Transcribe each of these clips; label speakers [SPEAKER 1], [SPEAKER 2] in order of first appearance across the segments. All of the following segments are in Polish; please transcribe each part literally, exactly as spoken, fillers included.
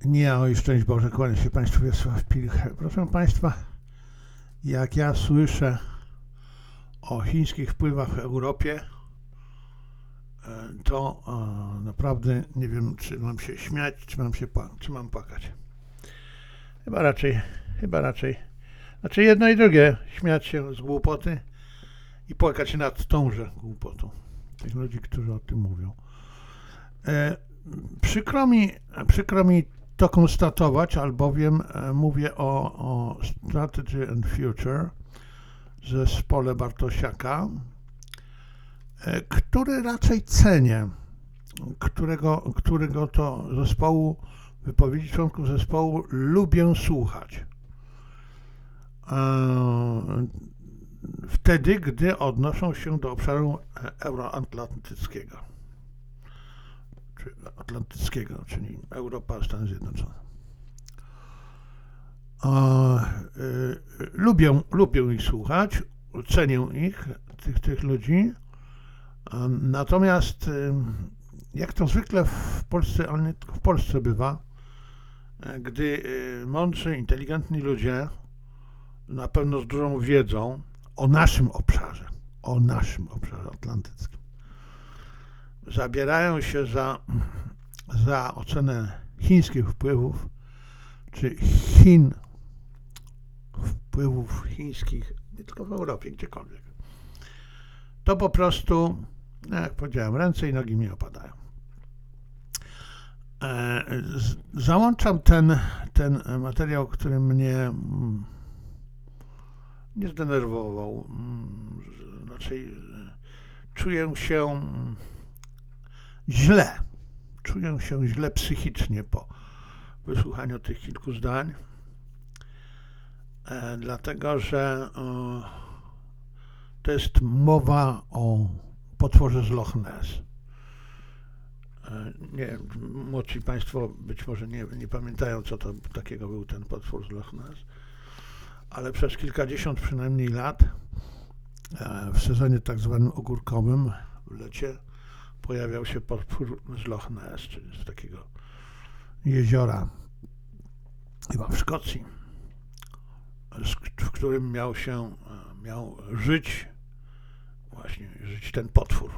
[SPEAKER 1] Nie, oj, szczęść Boże, kłania się Państwu Wiesław Pilch. Proszę Państwa, jak ja słyszę o chińskich wpływach w Europie, to e, naprawdę nie wiem, czy mam się śmiać, czy mam się czy mam płakać. Chyba raczej, chyba raczej. Znaczy jedno i drugie, śmiać się z głupoty i płakać nad tąże głupotą tych ludzi, którzy o tym mówią. E, przykro mi, przykro mi to konstatować, albowiem e, mówię o, o Strategy and Future, zespole Bartosiaka, e, który raczej cenię, którego, którego to zespołu, wypowiedzi członków zespołu lubię słuchać. E, wtedy, gdy odnoszą się do obszaru euroatlantyckiego. Czy atlantyckiego, czyli Europa, Stany Zjednoczone. E, y, lubię, lubię ich słuchać, cenię ich, tych, tych ludzi. E, natomiast y, jak to zwykle w Polsce, ale nie tylko w Polsce bywa, e, gdy y, mądrzy, inteligentni ludzie, na pewno z dużą wiedzą o naszym obszarze, o naszym obszarze atlantyckim, zabierają się za, za ocenę chińskich wpływów, czy Chin, wpływów chińskich, nie tylko w Europie, gdziekolwiek, to po prostu, jak powiedziałem, ręce i nogi mi opadają. E, z, załączam ten, ten materiał, który mnie nie zdenerwował. Znaczy, czuję się źle. Czuję się źle psychicznie po wysłuchaniu tych kilku zdań, e, dlatego że e, to jest mowa o potworze z Loch Ness. E, nie, młodsi Państwo być może nie, nie pamiętają, co to takiego był ten potwór z Loch Ness, ale przez kilkadziesiąt przynajmniej lat e, w sezonie tak zwanym ogórkowym w lecie pojawiał się potwór z Loch Ness, czyli z takiego jeziora, chyba w Szkocji, w którym miał się, miał żyć, właśnie żyć ten potwór.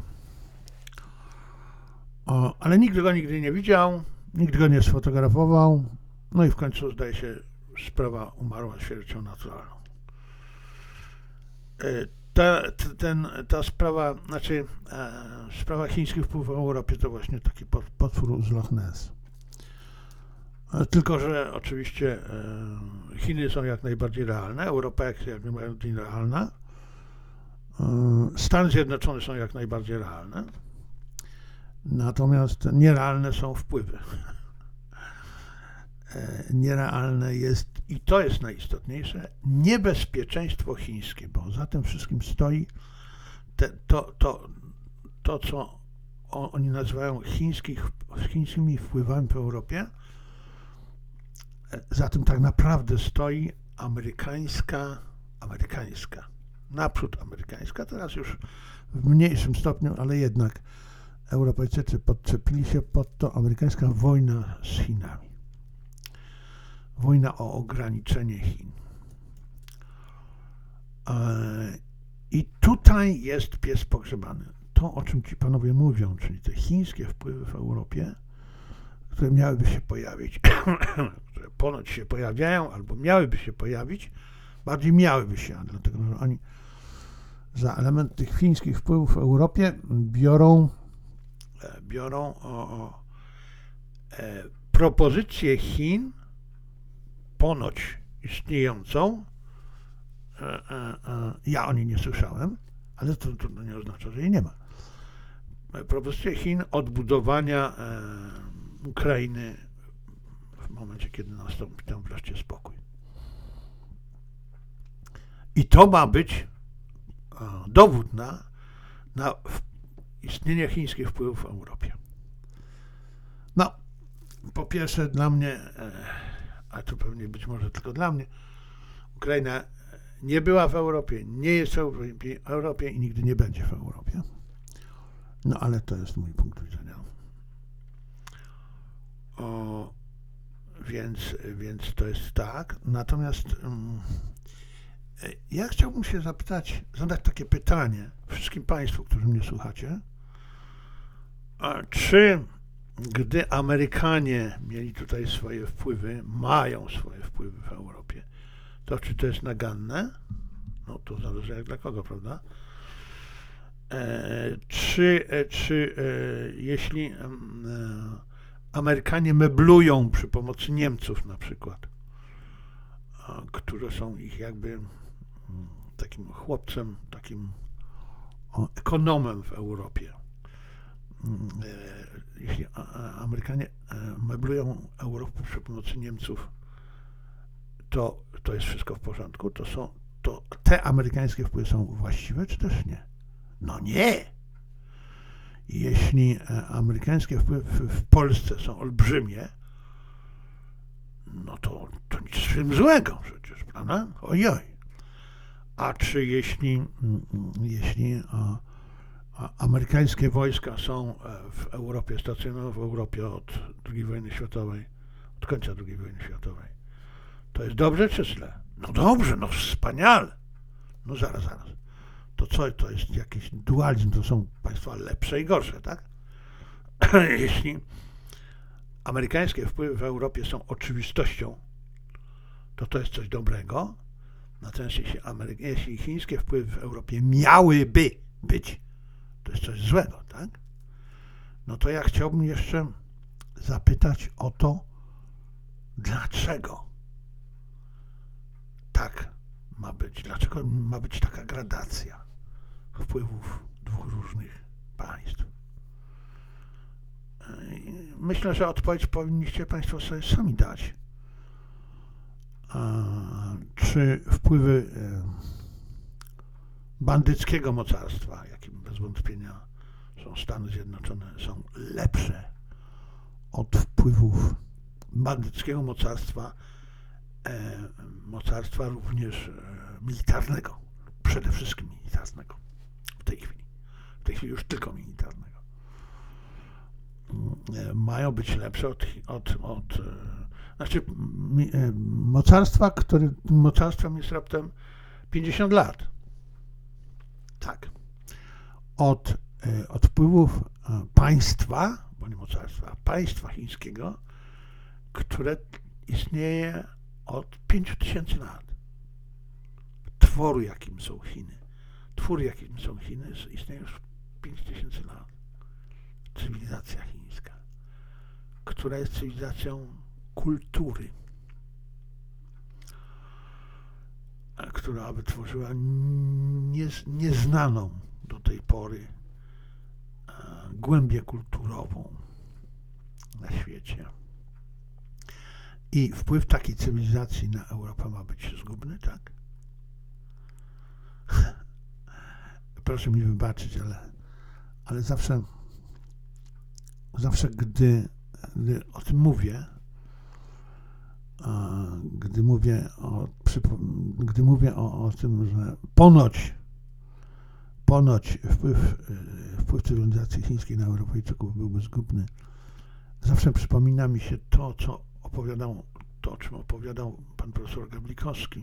[SPEAKER 1] O, ale nikt go nigdy nie widział, nikt go nie sfotografował, no i w końcu, zdaje się, sprawa umarła śmiercią naturalną. Ta, ten, ta sprawa, znaczy e, sprawa chińskich wpływów w Europie to właśnie taki potwór z Loch Ness. E, tylko, że oczywiście e, Chiny są jak najbardziej realne, Europa jak, jak najbardziej realna, e, Stany Zjednoczone są jak najbardziej realne, natomiast nierealne są wpływy. E, nierealne jest, i to jest najistotniejsze, niebezpieczeństwo chińskie, bo za tym wszystkim stoi te, to, to, to, co o, oni nazywają chińskich, chińskimi wpływami w Europie. E, za tym tak naprawdę stoi amerykańska, amerykańska, naprzód amerykańska, teraz już w mniejszym stopniu, ale jednak Europejczycy podczepili się pod to, amerykańska wojna z Chinami. Wojna o ograniczenie Chin. I tutaj jest pies pogrzebany. To, o czym ci panowie mówią, czyli te chińskie wpływy w Europie, które miałyby się pojawić, które ponoć się pojawiają, albo miałyby się pojawić, bardziej miałyby się, dlatego że oni za element tych chińskich wpływów w Europie biorą, biorą o, o e, propozycję Chin, ponoć istniejącą, e, e, e, ja o niej nie słyszałem, ale to, to nie oznacza, że jej nie ma. Propozycja Chin odbudowania e, Ukrainy w momencie, kiedy nastąpi tam wreszcie spokój. I to ma być e, dowód na, na istnienie chińskich wpływów w Europie. No, po pierwsze dla mnie, e, a to pewnie być może tylko dla mnie, Ukraina nie była w Europie, nie jest w Europie i nigdy nie będzie w Europie. No ale to jest mój punkt widzenia. O, więc, więc to jest tak. Natomiast um, ja chciałbym się zapytać, zadać takie pytanie wszystkim Państwu, którzy mnie słuchacie. A czy gdy Amerykanie mieli tutaj swoje wpływy, mają swoje wpływy w Europie, to czy to jest naganne? No to zależy jak dla kogo, prawda? E, czy czy e, jeśli e, Amerykanie meblują przy pomocy Niemców na przykład, a, które są ich jakby m, takim chłopcem, takim o, ekonomem w Europie. E, jeśli a, a, Amerykanie e, meblują Europę przy pomocy Niemców, to, to jest wszystko w porządku? To są, to te amerykańskie wpływy są właściwe, czy też nie? No nie! Jeśli amerykańskie wpływy w Polsce są olbrzymie, no to, to nic z tym złego przecież, prawda? Ojoj. A czy jeśli, jeśli a, a amerykańskie wojska są w Europie, stacjonują w Europie od drugiej wojny światowej, od końca drugiej wojny światowej, to jest dobrze czy źle? No dobrze, no wspaniale. No zaraz, zaraz. To co, to jest jakiś dualizm, to są państwa lepsze i gorsze, tak? Jeśli amerykańskie wpływy w Europie są oczywistością, to to jest coś dobrego. Natomiast jeśli, Amery- jeśli chińskie wpływy w Europie miałyby być, to jest coś złego, tak? No to ja chciałbym jeszcze zapytać o to, dlaczego tak ma być, dlaczego ma być taka gradacja wpływów dwóch różnych państw. Myślę, że odpowiedź powinniście Państwo sobie sami dać. Czy wpływy bandyckiego mocarstwa, jakim bez wątpienia są Stany Zjednoczone, są lepsze od wpływów bandyckiego mocarstwa, mocarstwa również militarnego, przede wszystkim militarnego w tej chwili, w tej chwili już tylko militarnego. Mają być lepsze od, od, od znaczy mocarstwa, które mocarstwem jest raptem pięćdziesiąt lat. Tak. Od, od wpływów państwa, bo nie mocarstwa, państwa chińskiego, które istnieje od pięciu tysięcy lat. Tworu, jakim są Chiny. Twór, jakim są Chiny, istnieje już pięć tysięcy lat. Cywilizacja chińska, która jest cywilizacją kultury, która wytworzyła niez, nieznaną do tej pory głębię kulturową na świecie. I wpływ takiej cywilizacji na Europę ma być zgubny, tak? Proszę mi wybaczyć, ale, ale zawsze, zawsze gdy, gdy o tym mówię, gdy mówię o, gdy mówię o, o tym, że ponoć, ponoć wpływ, wpływ cywilizacji chińskiej na Europejczyków byłby zgubny, zawsze przypomina mi się to, co opowiadał, to, o czym opowiadał pan profesor Gablikowski,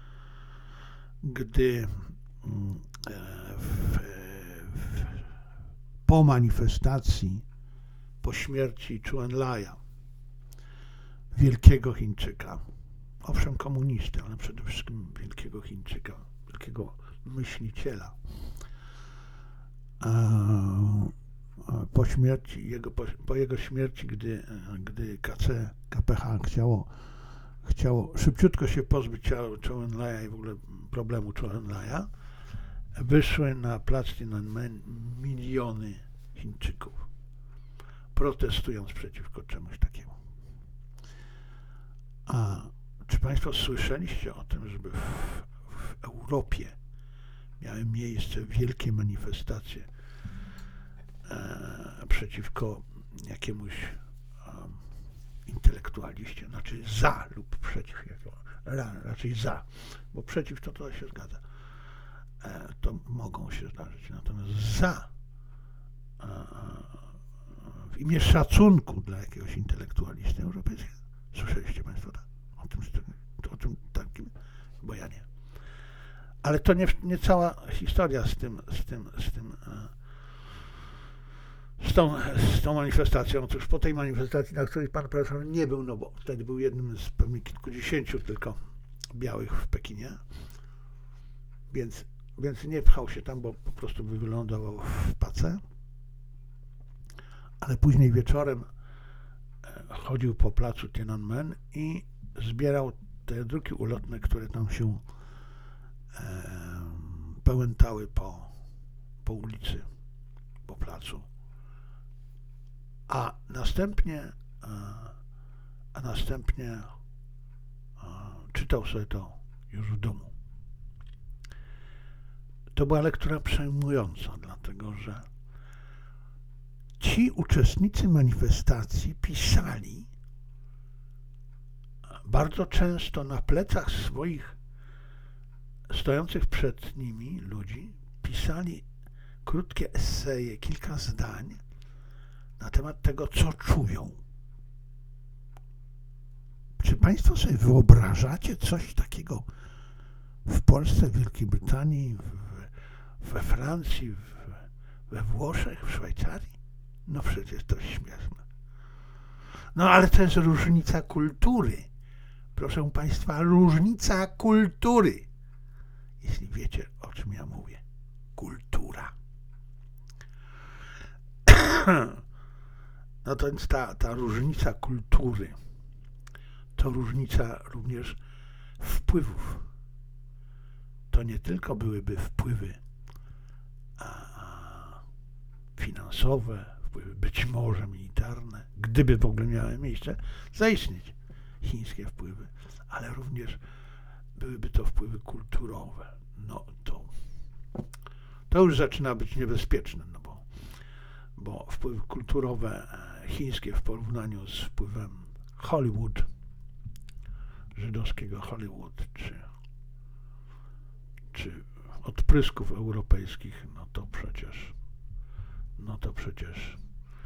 [SPEAKER 1] gdy w, w, po manifestacji, po śmierci Chou Enlaia, wielkiego Chińczyka, owszem komunisty, ale przede wszystkim wielkiego Chińczyka, wielkiego myśliciela, po śmierci, jego, po, po jego śmierci, gdy, gdy K C, K P H chciało, chciało szybciutko się pozbyć Chou Enlaia i w ogóle problemu Chou Enlaia, wyszły na plac Tiananmen miliony Chińczyków, protestując przeciwko czemuś takiemu. A czy Państwo słyszeliście o tym, żeby w, w Europie miały miejsce wielkie manifestacje e, przeciwko jakiemuś e, intelektualiście, znaczy za lub przeciw, jako, ra, raczej za, bo przeciw to to się zgadza. E, to mogą się zdarzyć, natomiast za e, w imię szacunku dla jakiegoś intelektualisty europejskiego. Słyszeliście Ale to nie, nie cała historia z tym, z tym, z tym, z tą, z tą manifestacją. Otóż po tej manifestacji, na której pan profesor nie był, no bo wtedy był jednym z pewnie kilkudziesięciu tylko białych w Pekinie, więc, więc nie pchał się tam, bo po prostu by wylądował w pace. Ale później wieczorem chodził po placu Tiananmen i zbierał te druki ulotne, które tam się e, pełętały po, po ulicy, po placu. A następnie, a następnie czytał sobie to już w domu. To była lektura przejmująca, dlatego że ci uczestnicy manifestacji pisali bardzo często na plecach swoich stojących przed nimi ludzi, pisali krótkie eseje, kilka zdań na temat tego, co czują. Czy Państwo sobie wyobrażacie coś takiego w Polsce, w Wielkiej Brytanii, w, we Francji, w, we Włoszech, w Szwajcarii? No przecież to śmieszne. No ale to jest różnica kultury. Proszę Państwa, różnica kultury. Jeśli wiecie, o czym ja mówię. Kultura. No to więc ta, ta różnica kultury to różnica również wpływów. To nie tylko byłyby wpływy a, finansowe, wpływy być może militarne, gdyby w ogóle miały miejsce zaistnieć chińskie wpływy, ale również byłyby to wpływy kulturowe. No to, to już zaczyna być niebezpieczne, no bo, bo wpływy kulturowe chińskie w porównaniu z wpływem Hollywood, żydowskiego Hollywood, czy, czy odprysków europejskich, no to przecież, no to przecież,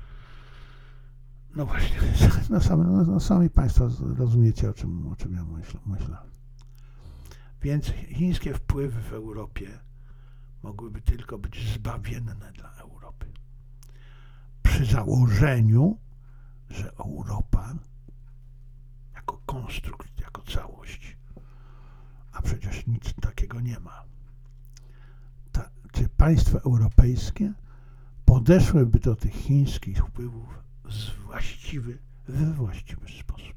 [SPEAKER 1] no właśnie, no sami, no sami Państwo rozumiecie, o czym, o czym ja myślę, myślę. Więc chińskie wpływy w Europie mogłyby tylko być zbawienne dla Europy. Przy założeniu, że Europa jako konstrukt, jako całość, a przecież nic takiego nie ma. Ta, czy państwa europejskie podeszłyby do tych chińskich wpływów z właściwy, we właściwy sposób?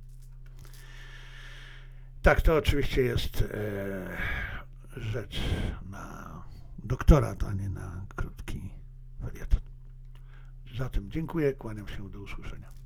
[SPEAKER 1] Tak, to oczywiście jest e, rzecz na doktorat, a nie na krótki felieton. Zatem dziękuję, kłaniam się, do usłyszenia.